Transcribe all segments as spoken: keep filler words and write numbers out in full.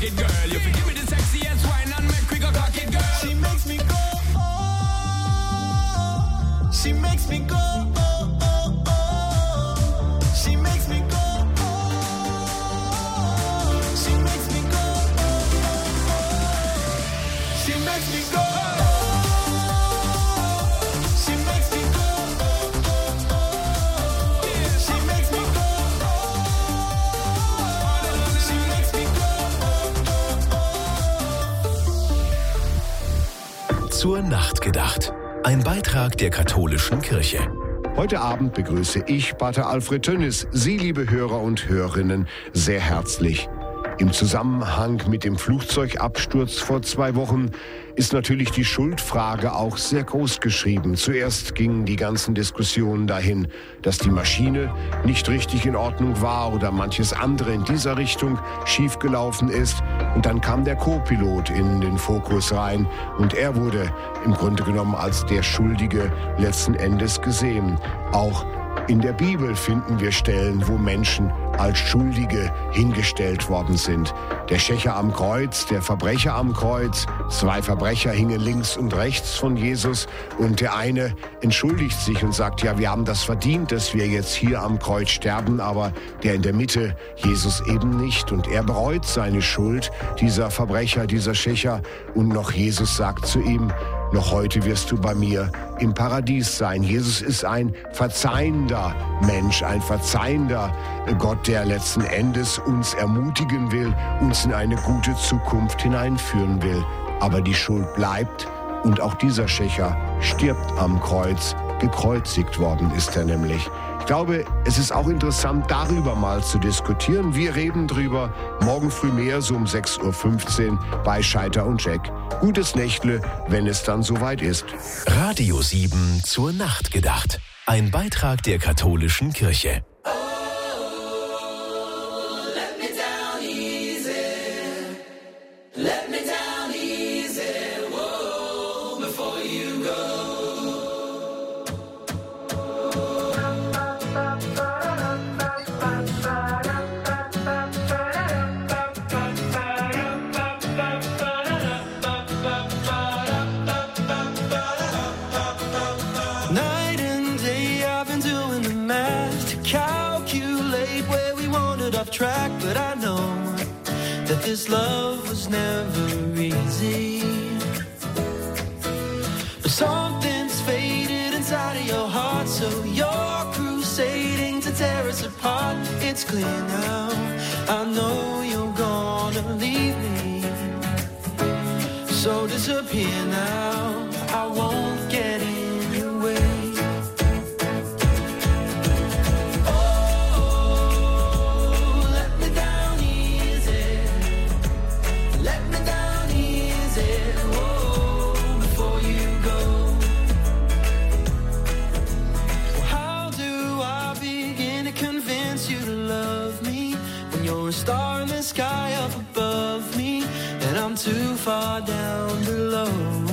it, girl. You forgive me the sexiest wine and make we go cock it, girl. She makes me go, oh, she makes me go, oh, oh, oh. She makes me go, oh, she makes me go, oh, oh, oh. She makes me go, oh, she makes me go, oh, oh, oh. She makes me go, oh, she makes me go, oh, oh. Zur Nacht gedacht. Ein Beitrag der katholischen Kirche. Heute Abend begrüße ich Pater Alfred Tönnis, Sie, liebe Hörer und Hörerinnen, sehr herzlich. Im Zusammenhang mit dem Flugzeugabsturz vor zwei Wochen ist natürlich die Schuldfrage auch sehr groß geschrieben. Zuerst gingen die ganzen Diskussionen dahin, dass die Maschine nicht richtig in Ordnung war oder manches andere in dieser Richtung schiefgelaufen ist. Und dann kam der Co-Pilot in den Fokus rein und er wurde im Grunde genommen als der Schuldige letzten Endes gesehen. Auch in der Bibel finden wir Stellen, wo Menschen als Schuldige hingestellt worden sind. Der Schächer am Kreuz, der Verbrecher am Kreuz, zwei Verbrecher hingen links und rechts von Jesus und der eine entschuldigt sich und sagt, ja, wir haben das verdient, dass wir jetzt hier am Kreuz sterben, aber der in der Mitte, Jesus eben nicht. Und er bereut seine Schuld, dieser Verbrecher, dieser Schächer, und noch Jesus sagt zu ihm, noch heute wirst du bei mir im Paradies sein. Jesus ist ein verzeihender Mensch, ein verzeihender Gott, der letzten Endes uns ermutigen will, uns in eine gute Zukunft hineinführen will. Aber die Schuld bleibt und auch dieser Schächer stirbt am Kreuz. Gekreuzigt worden ist er nämlich. Ich glaube, es ist auch interessant, darüber mal zu diskutieren. Wir reden drüber morgen früh mehr, so um sechs Uhr fünfzehn bei Scheiter und Jack. Gutes Nächtle, wenn es dann soweit ist. Radio sieben zur Nacht gedacht. Ein Beitrag der katholischen Kirche. Track, but I know that this love was never easy. But something's faded inside of your heart, so you're crusading to tear us apart. It's clear now, I know you're gonna leave me. So disappear now, I won't get in your way. Star in the sky up above me, and I'm too far down below.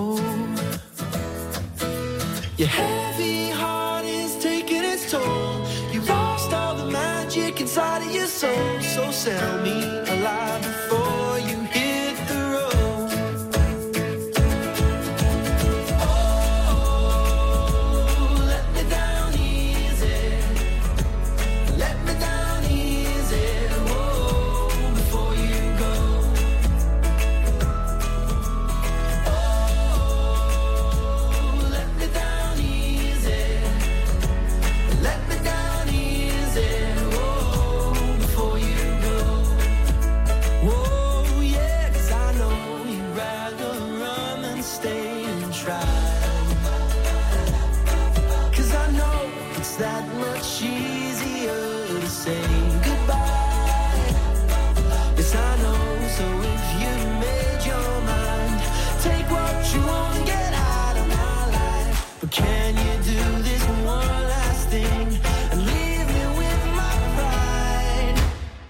Your heavy heart is taking its toll. You lost all the magic inside of your soul. So sell me alive before you hit the road. Oh, let me down easy. Let me down easy. That much easier to say goodbye. Yes, I know. So if you made your mind, take what you want and get out of my life. But can you do this one last thing and leave me with my pride?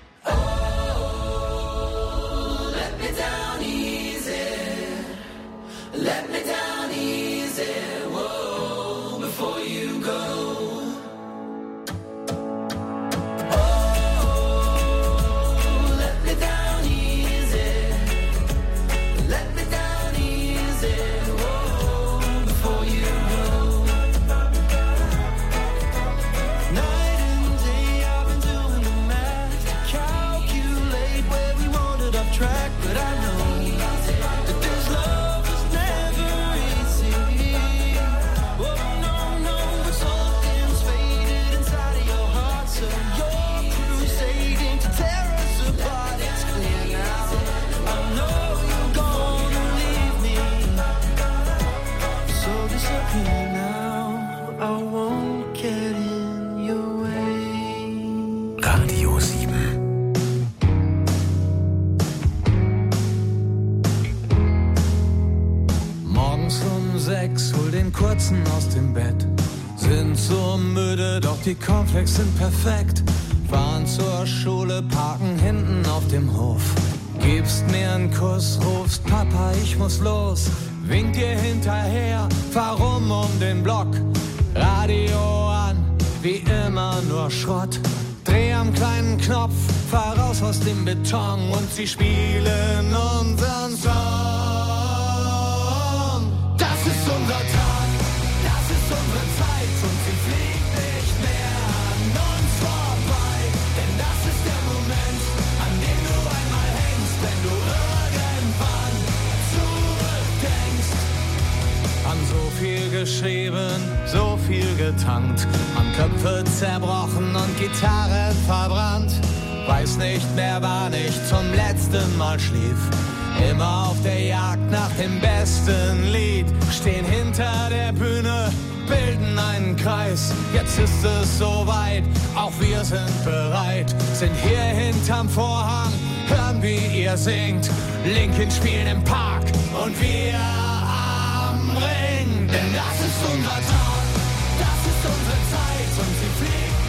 Oh, let me down easy. Let me down easy. Whoa, before you go. Let me down easy. den Kurzen aus dem Bett. Sind so müde, doch die Cornflakes sind perfekt. Fahren zur Schule, parken hinten auf dem Hof. Gibst mir einen Kuss, rufst Papa, ich muss los. Wink dir hinterher, fahr rum um den Block. Radio an, wie immer nur Schrott. Dreh am kleinen Knopf, fahr raus aus dem Beton und sie spielen unseren Song. Das ist unser Tag, das ist unsere Zeit und sie fliegt nicht mehr an uns vorbei. Denn das ist der Moment, an dem du einmal hängst, wenn du irgendwann zurückdenkst. An so viel geschrieben, so viel getankt, an Köpfe zerbrochen und Gitarren verbrannt. Weiß nicht mehr, wann ich zum letzten Mal schlief. Immer auf der Jagd nach dem besten Lied. Stehen hinter der Bühne, bilden einen Kreis. Jetzt ist es soweit, auch wir sind bereit. Sind hier hinterm Vorhang, hören wie ihr singt. Linkin spielt im Park und wir Ring, denn das ist unser Tag, das ist unsere Zeit und sie fliegt